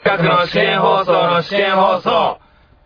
企画の試験放送の試験放送。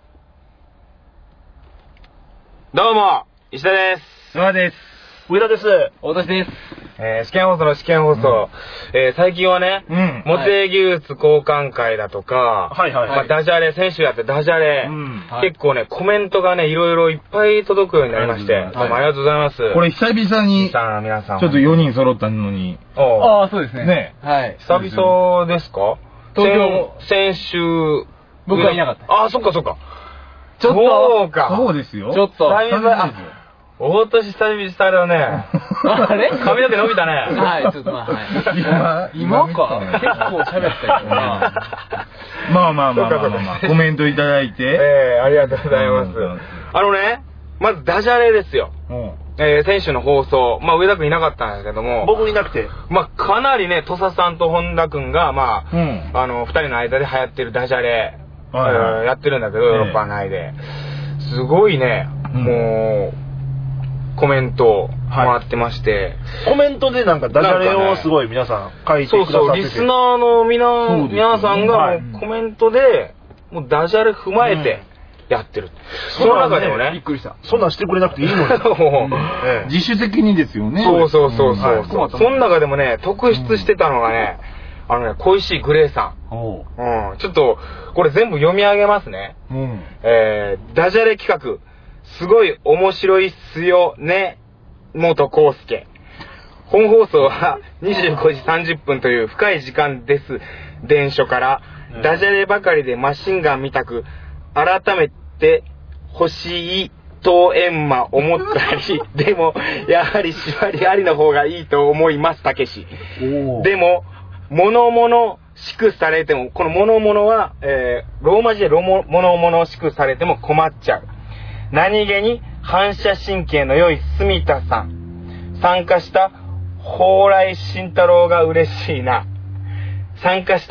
どうも、石田です。 野田です。 上田です。 大田です。 試験放送の試験放送。最近はね、モテ技術交換会だとか、ダジャレ、先週やってダジャレ、結構ね、コメントがね、いろいろいっぱい届くようになりまして、どうもありがとうございます。 これ久々に、 皆さん、 ちょっと4人揃ったのに。 ああ、そうですね。 ね。 はい。 久々ですか？ 東京。 先週。 僕はいなかった。 ああ、そっかそっか。 ちょっと。 そうか。そうですよ。 ちょっと。 大年久々だね。 あれ髪の毛伸びたね。 はい、ちょっとまあ、はい。今か結構喋ったけどな。 まあ、コメントいただいて。 ありがとうございます。まずダジャレですよ。先週の放送、上田くんいなかったんですけども。 僕いなくて。 かなりね、土佐さんと本田くんが、二人の間で流行ってるダジャレ、やってるんだけど、ヨーロッパ内で。すごいね、もう、コメント回ってまして、 コメントでなんかダジャレをすごい皆さん書いてくださってて、 そうリスナーの皆さんがコメントでもうダジャレ踏まえてやってる。その中でもね、 びっくりした。 そんなんしてくれなくていいのに。 自主的にですよね。 そう。その中でもね、特筆してたのがね、恋しいグレーさん。ちょっとこれ全部読み上げますね。ダジャレ企画。すごい面白いっすよね、元康介。本放送は25時30分という深い時間です。電書から、ダジャレばかりでマシンガンみたく、改めて欲しいと閻魔思ったり、でも、やはり縛りありの方がいいと思います、たけし。でも、物しくされても、この物は、ローマ字で物しくされても困っちゃう。何気に反射神経の良い住田さん。参加した蓬莱慎太郎が嬉しいな。蓬莱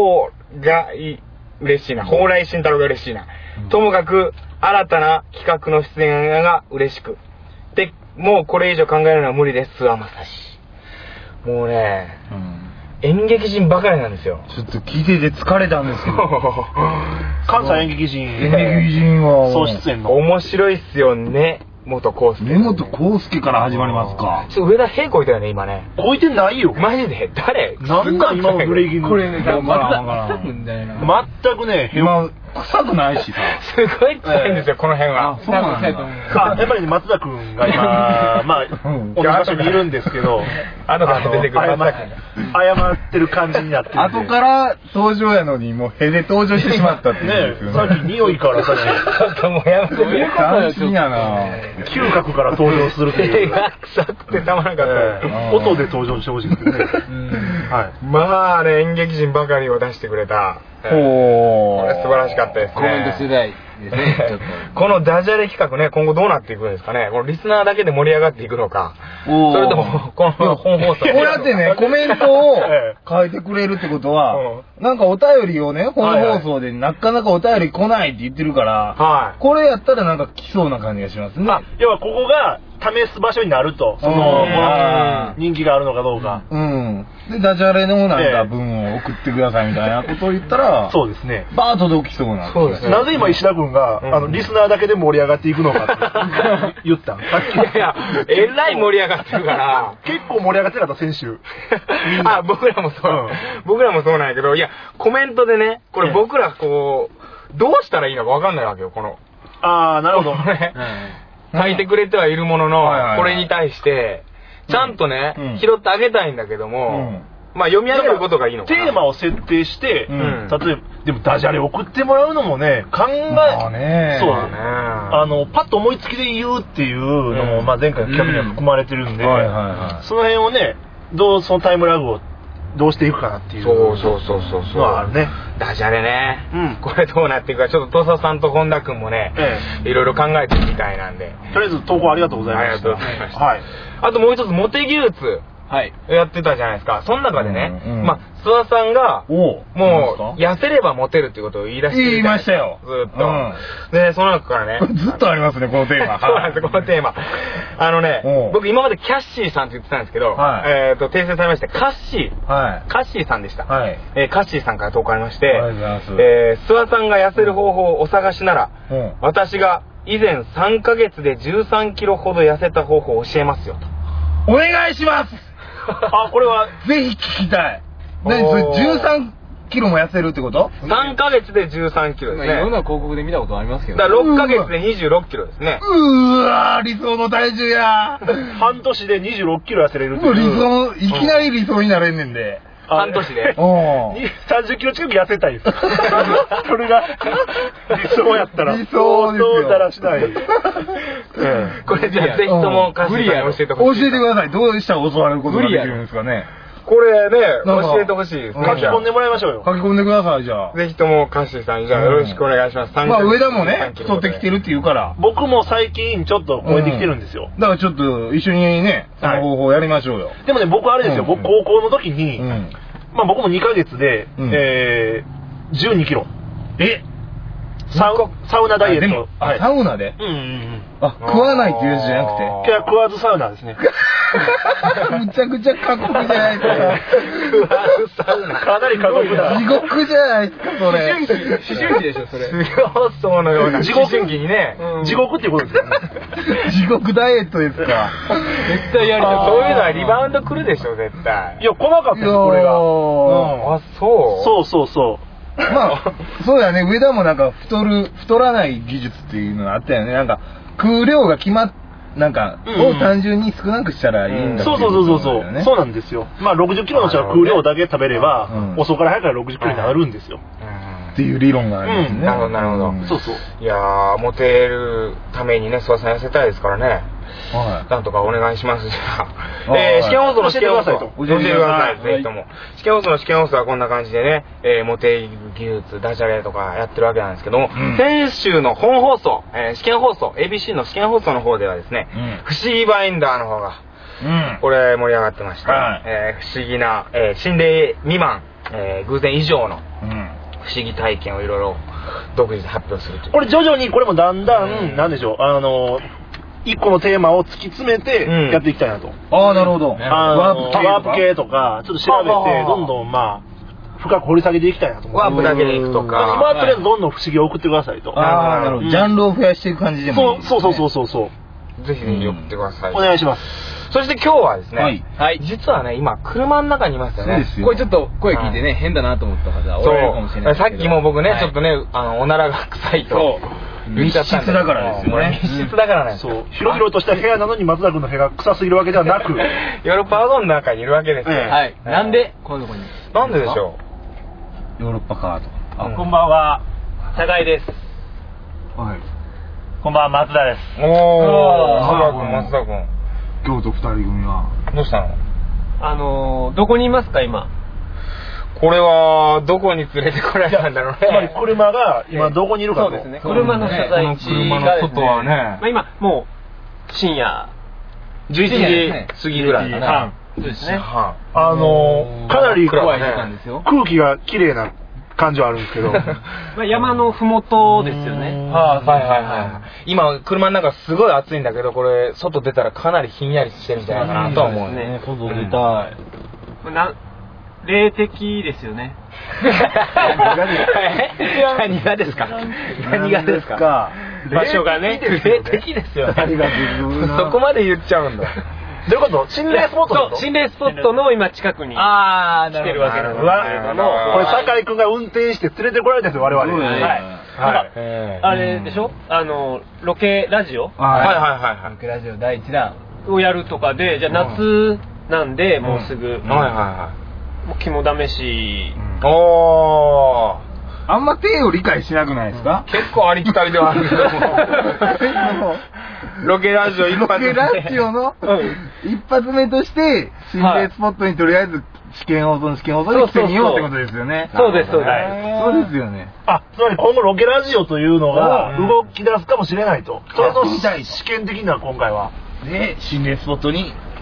慎太郎が嬉しいな。ともかく新たな企画の出演が嬉しく。で、もうこれ以上考えるのは無理です。まさし。もうね、演劇人ばかりなんですよ。 ちょっと聞いてて疲れたんですけど。 関西演劇人は総出演の面白いっすよね、元康介。 根本康介から始まりますか。 上田平子いたよね、今ね。 こいてないよ。 マジで誰？ なんだ今のブレイキング。 これね、 全くね、 今臭くないしさ。 すごい臭いんですよ、この辺は。 そうなんだ。 やっぱりね、松田くんが今、同じ場所にいるんですけど、 後から出てくる松田くん謝ってる感じになってる。 後から登場やのに、もうへで登場してしまったっていうんですよね。 さっき匂いからさっき。 ちょっともうやめてくれ。 斬新やな。 嗅覚から登場するっていう。 臭くてたまらなかった。 音で登場してほしいですね。 演劇人ばかりを出してくれた。これ素晴らしかったですね。 コメント世代ですね。ちょっとこのダジャレ企画ね、今後どうなっていくんですかね。このリスナーだけで盛り上がっていくのか、それともこの本放送。 こうやってね、コメントを書いてくれるってことは、なんかお便りをね、本放送でなかなかお便り来ないって言ってるから、これやったらなんか来そうな感じがしますね。 要はここが試す場所になると、その人気があるのかどうか。 で、ダジャレのなんか文を送ってくださいみたいなことを言ったら、 そうですね。 バーッと届きそうな。 なぜ今石田君が、リスナーだけで盛り上がっていくのかって言ったん？さっき。 いや、えらい盛り上がってるから。 結構盛り上がってなかった、先週。 僕らもそうなんやけど、いや、コメントでね、これ僕らこう、どうしたらいいのかわかんないわけよ、この。 なるほど。 書いてくれてはいるものの、これに対して、ちゃんとね、拾ってあげたいんだけども、読み上げることがいいのかな。 テーマを設定して、例えば、でもダジャレ送ってもらうのもね、そうだね。パッと思いつきで言うっていうのも、前回の企画には含まれてるんで、その辺をね、そのタイムラグをどうしていくかなっていう。 そうあるね。 ダジャレね。これどうなっていくか、ちょっと土佐さんと本田くんもね、いろいろ考えてるみたいなんで。 とりあえず投稿ありがとうございました。 ありがとうございました。あともう一つ、モテ技術。 やってたじゃないですか。その中でね、まあ、諏訪さんが、もう、痩せればモテるっていうことを言い出して言いましたよ。 ずっと。で、その中からね。 ずっとありますね、このテーマ。 そうなんですよ、このテーマ。僕今までキャッシーさんって言ってたんですけど、訂正されまして、カッシー。カッシーさんでした。カッシーさんから投稿ありまして、諏訪さんが痩せる方法をお探しなら、私が以前3ヶ月で13キロほど痩せた方法を教えますよと。 お願いします。 これはぜひ聞きたい。何それ13キロも痩せるってこと？ 3 ヶ月で13キロですね。 いろんな広告で見たことありますけど。 だから6ヶ月で26キロですね。 理想の体重や。 半年で26キロ痩せれるっていう。 理想、いきなり理想になれんねんで。 半年で 30キロ近く痩せたいです。それが理想やったら理想ですよ。 だらしない。 これじゃあぜひともカッシーさんに教えてほしい。 教えてください。どうしたら教わることができるんですかね。 これね、教えてほしいですね。 書き込んでもらいましょうよ。 書き込んでください、じゃあ。 ぜひともカッシーさん、じゃあよろしくお願いします。 まあ上田もね、太ってきてるって言うから。 僕も最近ちょっと超えてきてるんですよ。 だからちょっと一緒にね、その方法やりましょうよ。 でもね、僕あれですよ、僕高校の時に、まあ僕も2ヶ月で、12キロ。サウナダイエット。 サウナで？食わないっていうやつじゃなくて。 食わずサウナですね。 むちゃくちゃ過酷じゃないですか。 食わずサウナ。 かなり過酷だ。 地獄じゃないですか、それ。 思春期でしょ、それ。 強そうのような。 地獄思春期にね。 地獄っていうことですよね。 地獄ダイエットですか。 絶対やりたい。 そういうのはリバウンド来るでしょ、絶対。 いや、来なかったです、これが。 あ、そうそう。 まあ、そうだね、上田もなんか太らない技術っていうのがあったよね。なんか、食う量が決まっなんか、を単純に少なくしたらいいんだそうそうなんですよ。まあ60キロの人は食う量だけ食べれば、遅から早から60キロになるんですよ。 っていう理論があるんですね。 なるほど、なるほど。 そうそう。 いやー、モテるためにね、諏訪さん痩せたいですからね。なんとかお願いします。じゃあ。試験放送の試験放送。教えてください、ぜひとも。試験放送の試験放送はこんな感じでね、モテ技術、ダジャレとかやってるわけなんですけども、先週の本放送、試験放送、ABC の試験放送の方ではですね、不思議バインダーの方が、これ盛り上がってました。不思議な、心霊未満、偶然以上の、不思議体験をいろいろ独自で発表するという。 これ徐々にこれもだんだん、なんでしょう、一個のテーマを突き詰めてやっていきたいなと。 ああ、なるほど。 ワープ系とか、ちょっと調べて、どんどんまあ、深く掘り下げていきたいなと思う。 ワープだけでいくとか。 今はとりあえずどんどん不思議を送ってくださいと。 ああ、なるほど。ジャンルを増やしていく感じでもいい。 そう。 ぜひぜひ送ってください。 お願いします。 そして今日はですね、実はね、今、車の中にいますよね。 これちょっと声聞いてね、変だなと思った方、おられるかもしれない。 さっきも僕ね、ちょっとね、おならが臭いと。 密室だからですよね。 密室だからね。 そう。広々とした部屋なのに松田君の部屋が臭すぎるわけではなく、 ヨーロッパワゴンの中にいるわけですよ。 はい。なんでこのとこに。 なんででしょう。ヨーロッパカーと。こんばんは、酒井です。 はい。 こんばんは、松田です。 松田君。 京都二人組は。 どうしたの？どこにいますか、今。 これは、どこに連れてこられたんだろうね。 つまり車が今どこにいるかと。 そうですね。車の所在地が、車の外はね。 今、もう、深夜、11時過ぎぐらいかな。 そうですね。かなり怖い時間ですよ。 空気が綺麗な感じはあるんですけど。 山のふもとですよね。 はい。今、車の中すごい暑いんだけど、これ、外出たらかなりひんやりしてるんじゃないかなとは思うね。 外出たい。 霊的ですよね。 何がですか？場所がね、霊的ですよね。そこまで言っちゃうんだ。 どういうこと？心霊スポット？ そう、心霊スポットの今近くに来てるわけなんですけれども、 これ酒井君が運転して連れてこられたんですよ、我々。 あれでしょ？ロケラジオ？ はい。 ロケラジオ第1弾をやるとかで、じゃあ夏なんでもうすぐ。もう肝試し。 あんま手を理解しなくないですか？ 結構ありきたりではあるけど。ロケラジオの一発目として心霊スポットにとりあえず試験放送に来てみようってことですよね。 そうです。 そうですよね。 つまり今後ロケラジオというのが動き出すかもしれないと。それの試験的な今回は。 で、心霊スポットに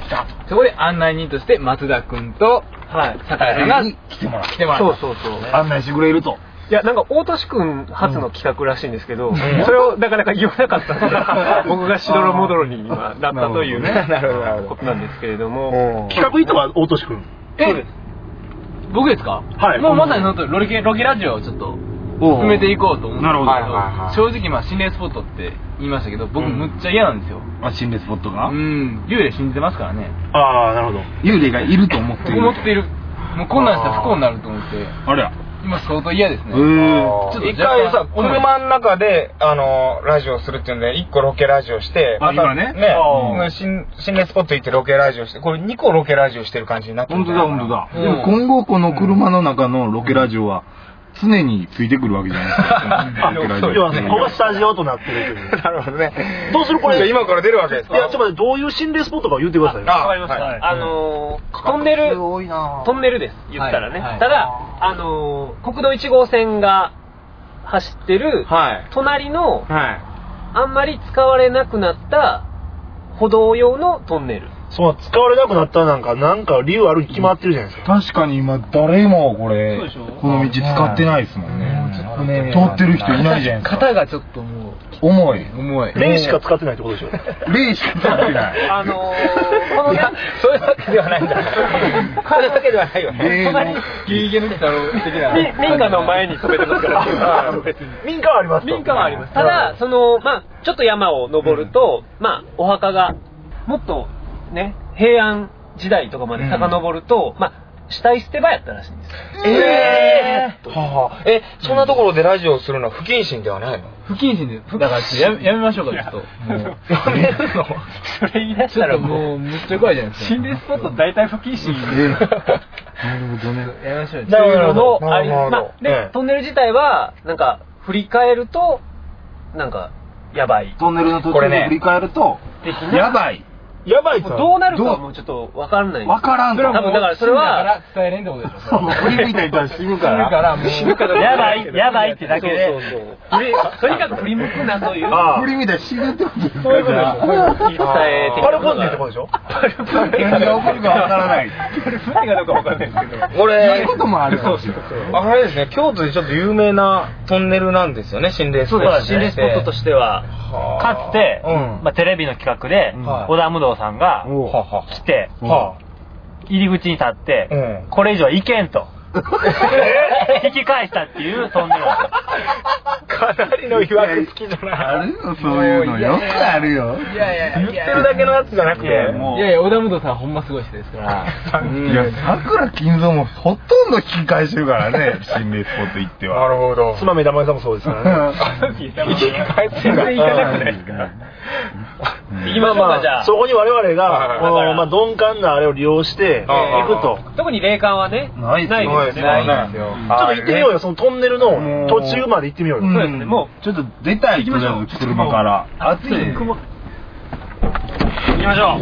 たと。 そこで案内人として松田君と酒井さんが来てもらった。 そう案内してくれると。 いや、なんか大俊くん初の企画らしいんですけど、それをなかなか言わなかったんで、僕がしどろもどろに今なったというね、ことなんですけれども。 企画意図は大俊くん。 そうです。 僕ですか？ はい。 もうまさにそのとロケラジオをちょっと進めていこうと思うんですけど、正直心霊スポットって言いましたけど、僕むっちゃ嫌なんですよ。 心霊スポットが？ 幽霊信じてますからね。 ああ、なるほど。 幽霊がいると思っている。 思っている。もうこんなんしたら不幸になると思って。 あれや。 今相当嫌ですね。 一回さ、車の中で、ラジオするっていうんで、1個ロケラジオして、 またね、 心霊スポット行ってロケラジオして、これ2個ロケラジオしてる感じになってる。 本当だ。でも今後この車の中のロケラジオは、常についてくるわけじゃないですか。 要はね、ここがスタジオとなってるという。 なるほどね。 どうするこれ。 今から出るわけですか？ いや、ちょっと待って、どういう心霊スポットか言ってくださいよ。 わかりました。トンネルです。言ったらね。ただ、国道1号線が走ってる、隣の、あんまり使われなくなった歩道用のトンネル。 そう、使われなくなったなんか理由あるに決まってるじゃないですか。 確かに今誰もこれこの道使ってないですもんね。通ってる人いないじゃないですか。 肩がちょっともう重い。 霊しか使ってないってことでしょ。 霊しか使ってない。 このそういうわけではないんだ。そういうわけではないよね。 ギリギリの太郎的な。 民家の前に止めてますから。 民家はあります。 民家はあります。ただちょっと山を登ると、お墓がもっとね、平安時代とかまで遡ると、死体捨て場やったらしいんです。 そんなところでラジオをするのは不謹慎ではないの？ 不謹慎で、だからやめましょうか、ちょっと。 やめるの？ それ言い出したらもう、むっちゃ怖いじゃないですか。 心霊スポット大体不謹慎。 なるほどね。 やめましょうよ。 なるほど。で、トンネル自体は、なんか、振り返ると、なんか、やばい。 トンネルの途中で振り返ると、やばい。 やばいか。 どうなるかもうちょっと分かんない。 分からんと。 多分だからそれは伝えれんってことでしょ。 振り向いた人は死ぬから。 死ぬから。やばいってだけで。とにかく振り向くなという。 振り向いたら死ぬってことですか？ そういうことでしょ。 パルプンデってことでしょ？ 何が起こるか分からない。 パルプンデがどうか分かんないですけど。 これ、そういうこともある。 あれですね、京都でちょっと有名なトンネルなんですよね、心霊スポット。 心霊スポットとしては。かつて、テレビの企画で、織田無道さんが来て、入り口に立って、これ以上行けんと。引き返したっていうトンネル。 かなりの曰く付きじゃない。 あるよ、そういうの。よくあるよ。 言ってるだけのやつじゃなくて。 いや、織田無道さんほんますごい人ですから。 いや、桜金蔵もほとんど引き返してるからね、心霊スポット行っては。 なるほど。 つまみ玉井さんもそうですからね。 引き返ってるから。行かなくないですか？ 行きましょうか、じゃあ。 そこに我々が、この、鈍感なあれを利用して行くと。 特に霊感はね、ないですよ。 ちょっと行ってみようよ、そのトンネルの途中まで行ってみようよ。 そうですね、もう。ちょっと出たい、とりあえず車から。暑い。 行きましょう。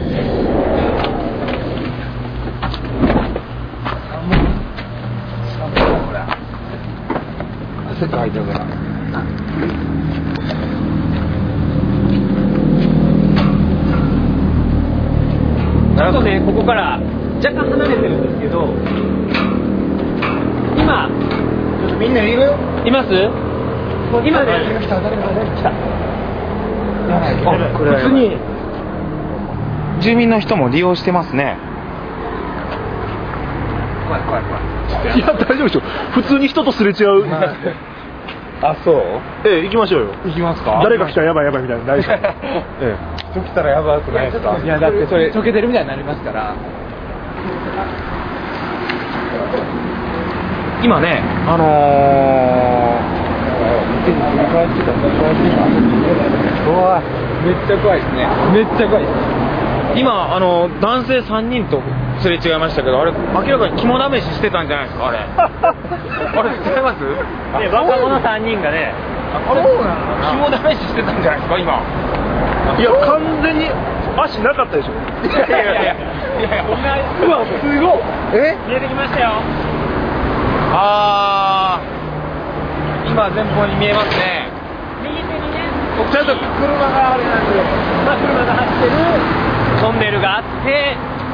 汗かいてるから。 ちょっとね、ここから若干離れてるんですけど、今、 ちょっとみんないる？ います？今ね、来た。 普通に住民の人も利用してますね。 怖い。いや、大丈夫でしょ。普通に人とすれ違う。 あ、そう？ 行きましょうよ。 行きますか？ 誰か来たらやばいみたいな。大丈夫。 人来たらやばくないですか？ いや、だってそれ、溶けてるみたいになりますから。 今ね、 怖い。めっちゃ怖いですね。めっちゃ怖いです。 今、男性3人とすれ違いましたけど、あれ、明らかに肝試ししてたんじゃないですか、あれ。あれ、違います？ 若者3人がね、 肝試ししてたんじゃないですか、今。 いや、完全に足なかったでしょ。 いや、 うわ、すごい。 見えてきましたよ。 今前方に見えますね。 右手にね、 ちゃんと車があれなんで、 車が走ってるトンネルがあって、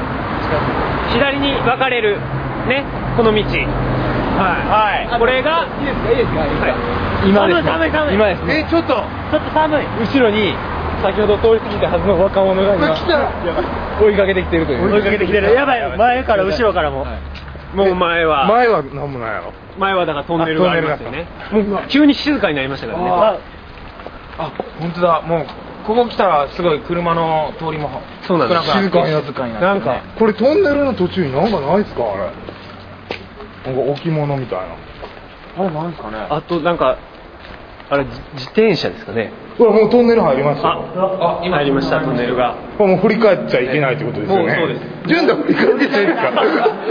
左に分かれるねこの道、はい、これがいいですか、今ですね、今ですね、 ちょっと寒い。後ろに先ほど通り過ぎたはずの若者が今追いかけてきてるという。追いかけてきてる。やばい、前から後ろからも。もう前は何もないやろ。 前はだからトンネルがありますよね。もう急に静かになりましたからね。 あ、本当だ。もうここ来たらすごい車の通りもそうなんです。 静かになんかこれトンネルの途中になんかないですか、あれ。なんか置物みたいな。あれなんですかね。 あとなんかあれ自転車ですかね。 これもうトンネル入りました。 今入りましたトンネルが。 これもう振り返っちゃいけないってことですよね。 そうです。 順太振り返ってないですか。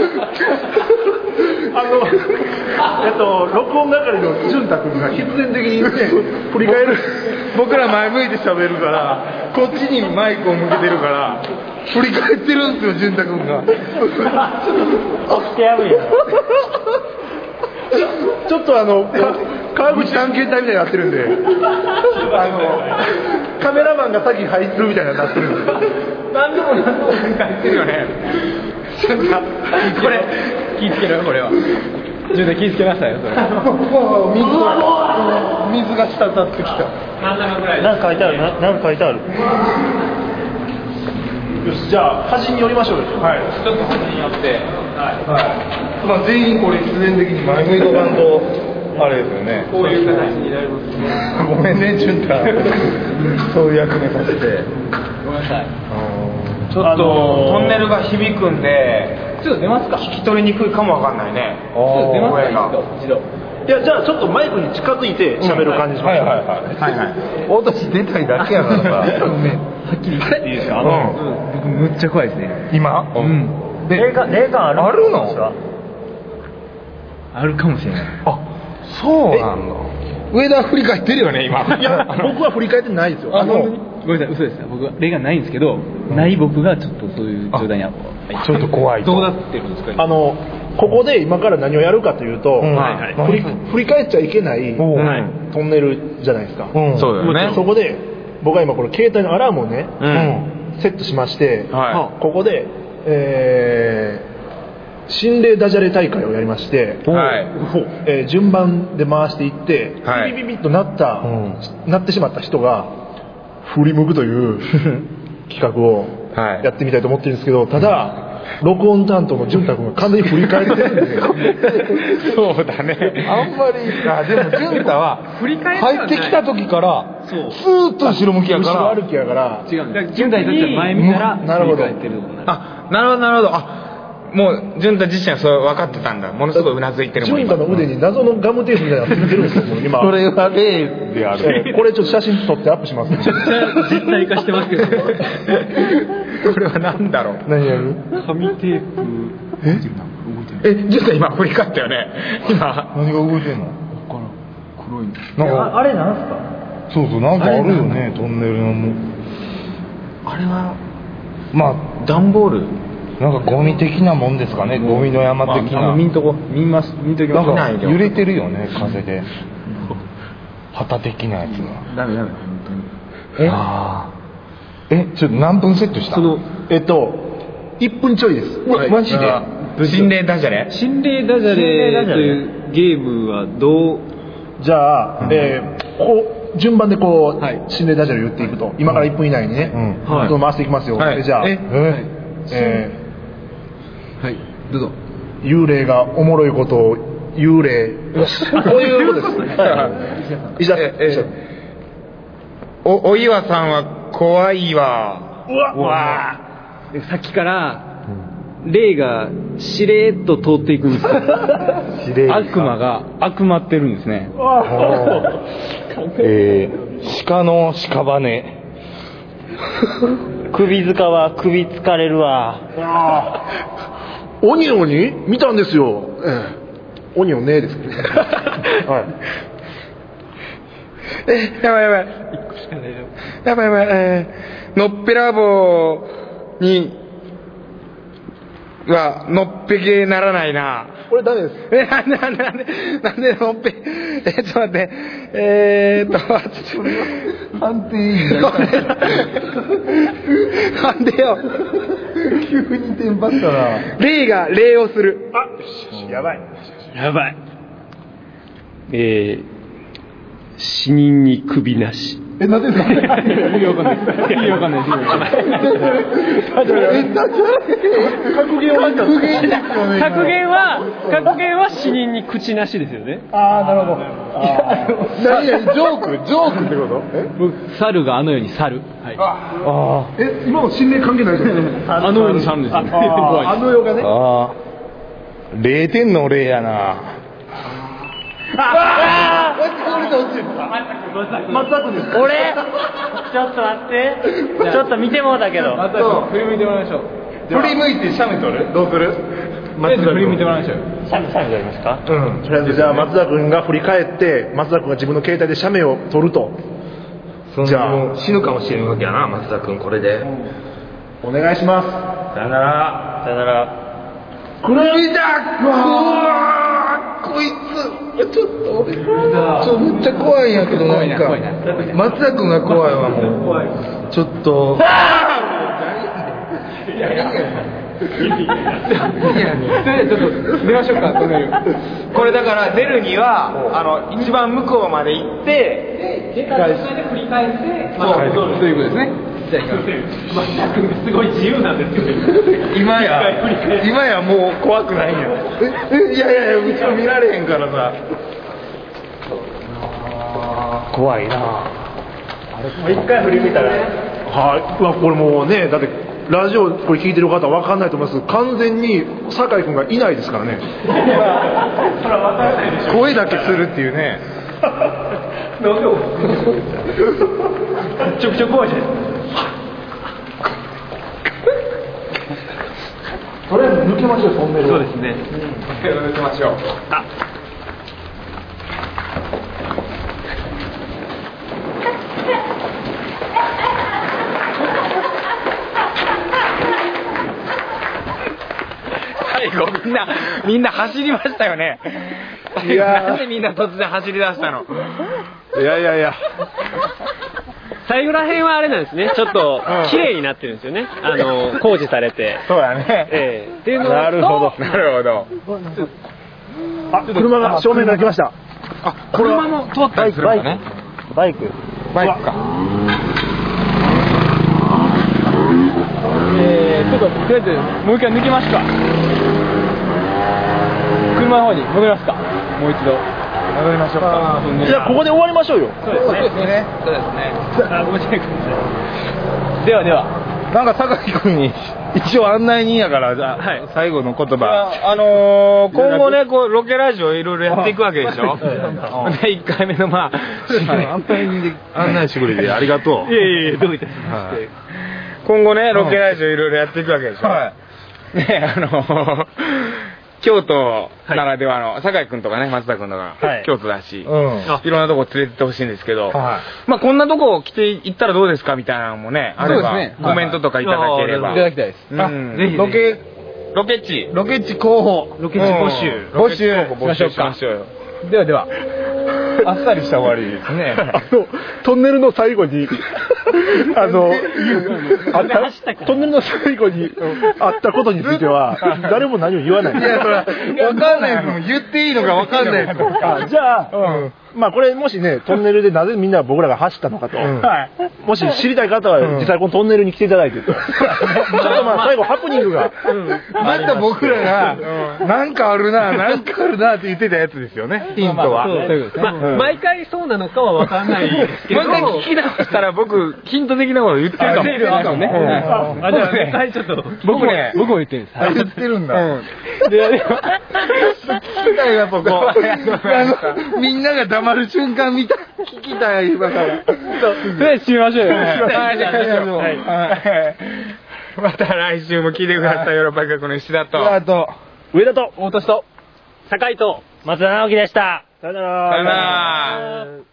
録音係の順太君が必然的にね振り返る。僕ら前向いて喋るからこっちにマイクを向けてるから振り返ってるんですよ順太君が。 起きてやるやん。 ちょっと川口探検隊みたいになってるんでカメラマンが先入るみたいになってるんで何でも振り返ってるよね。これ気ぃつけろよ、これは順で気ぃつけなさいよ、それ。 水が滴ってきた。 何か書いてある。よし、じゃあ端に寄りましょうよ。 はい、ちょっと端に寄って、 まあ全員これ必然的に前向いとかんとあれですよね。 こういう形になりますね。 ごめんね、順太。そういう役目させて。 ごめんなさい。 ちょっとトンネルが響くんで、 ちょっと出ますか。 聞き取りにくいかもわかんないね。 ちょっと出ますか。一度。 いや、じゃあちょっとマイクに近づいて喋る感じします。 音出たいだけやからさ。 はっきり言っていいですか。僕むっちゃ怖いですね。 今？ 霊感あるの？ あるかもしれない。 あ、そうなんだ。上田振り返ってるよね今。 いや、僕は振り返ってないですよ。 ごめんなさい、嘘です。僕は霊がないんですけど、ない僕がちょっとそういう状態にちょっと怖い。 どうなってるんですか。 ここで今から何をやるかというと、振り返っちゃいけないトンネルじゃないですか。 そうだよね。 そこで僕は今これ携帯のアラームをね、セットしまして、ここで、心霊ダジャレ大会をやりまして、順番で回していって、ビビビビッとなってしまった人が振り向くという企画をやってみたいと思ってるんですけど、ただ録音担当の潤太君が完全に振り返りてるんでそうだね、 あんまりか。でも潤太は入ってきた時からずーっと後ろ向きやから、 後ろ歩きやから。 違うんだ。潤太にとっては前見たら振り返ってる。 あ、なるほどなるほど。もう潤太自身はそれ分かってたんだ。ものすごい頷いてるもん。 潤太の腕に謎のガムテープみたいなのついてるんですよ今。 それは例である。 これちょっと写真撮ってアップします。 実体化してますけど。これは何だろう。 何やる？ 紙テープ。 潤太今振り返ったよね。今何が動いてんの？ 黒いの。あれなんすか？ そうなんかあるよね、トンネルの。 あれはまあ段ボール。 なんかゴミ的なもんですかね。ゴミの山的な。 見んときます。 なんか揺れてるよね、風で。旗的なやつが。 ダメ本当に。ちょっと何分セットした？1 分ちょいです。 マジで？ 心霊ダジャレ？ 心霊ダジャレというゲームはどう？ じゃあ、こう順番でこう心霊ダジャレを言っていくと、今から1分以内にね、回していきますよ。じゃあ。 はい、どうぞ。 幽霊がおもろいことを幽霊。こういうことです。 お岩さんは怖いわ。 うわ。 さっきから霊がしれーっと通っていくんですよ。悪魔が悪魔ってるんですね。 鹿の屍。 首塚は首疲れるわ。オニオンに見たんですよ。オニオンねえですけど。はい。 やばい。やばい。のっぺらぼうにはのっぺけならないな。 これダメです。 なんでのっぺ、ちょっと待って。 判定いいんだよ。 判定よ。 急にテンパったな。 霊が礼をする。 あ、やばい。 やばい。死人に首なし。 なんでですか？意味わかんない。 意味わかんない。格言は死人に口なしですよね。 ああ、なるほど。何ジョークってこと？ 猿があの世に去る。 はい。今の心霊関係ないじゃないですか。 あの世に去るんですよ。 あの世がね。 0点の霊やな。 松田君です。 俺ちょっと待って。ちょっと見てもうだけど。 振り向いてもらいましょう。 振り向いてシャメ取る？どうする？ 振り向いてもらいましょう。 シャメやりますか？ とりあえずじゃあ松田君が振り返って松田君が自分の携帯で写メを撮ると。 じゃあ死ぬかもしれんわけやな、松田君これで。 お願いします。 さよなら。 さよなら。 これ見た。うわー、こいつちょっと俺めっちゃ怖いんやけど、なんか松田君が怖いわ。もうちょっとちょっと出ましょうか、トンネル。 これだから出るには一番向こうまで行って出た状態で振り返ってそういうことですね。 松田君がすごい自由なんですよ。 今やもう怖くないんや。いやうちは見られへんからさ。怖いな。 一回振り向いたら。 はい。これもうね、だってラジオこれ聞いてる方は分かんないと思います。完全に酒井君がいないですからね。 声だけするっていうね。 ちょくちょく怖いじゃないですか。 とりあえず抜けましょう、トンネル。 そうですね。 抜きましょう。最後みんな走りましたよね。いやなんでみんな突然走り出したの？ いや。 最後ら辺はあれなんですね。ちょっと綺麗になってるんですよね。工事されて。 そうだね。 っていうのとなるほど。 車が正面から来ました。 車も通ったりするんだね。 バイクか。 ちょっととりあえずもう一回抜きますか。車の方に戻りますか。もう一度戻りましょうか。 じゃあここで終わりましょうよ。 そうですね。ごめんなさい。では。 なんか酒井君に一応案内人やからじゃあ、最後の言葉。今後ねこうロケラジオいろいろやっていくわけでしょ。で1回目の案内してくれてありがとう。 いやどういたしまして。 今後ねロケラジオいろいろやっていくわけでしょ。ね京都ならではの酒井君とかね松田君とか京都だし、いろんなとこ連れてってほしいんですけど、まあこんなとこ来て行ったらどうですかみたいなのもねあればコメントとかいただければ。 いただきたいです。 ぜひロケ地候補ロケ地募集しましょうよ。 ではあっさりした終わりですね。 トンネルの最後にトンネルの最後にあったことについては誰も何も言わない。 いやそれ分かんないですもん。言っていいのか分かんないです。 じゃあまあこれもしねトンネルでなぜみんな僕らが走ったのかと、もし知りたい方は実際このトンネルに来ていただいてと、ちょっと最後ハプニングがまた僕らがなんかあるなって言ってたやつですよね。ヒントは。 毎回そうなのかは分かんないですけど。 毎回聞き直したら僕ヒント的なこと言ってるかも。 じゃあ一回ちょっと僕も言ってるんです。 言ってるんだ。みんなが黙る瞬間見た聞きたい今から。 とりあえず締めましょうよ。 また来週も聞いてください。ヨーロッパ企画の石田と上田と大俊と酒井と松田直樹でした。 さよなら。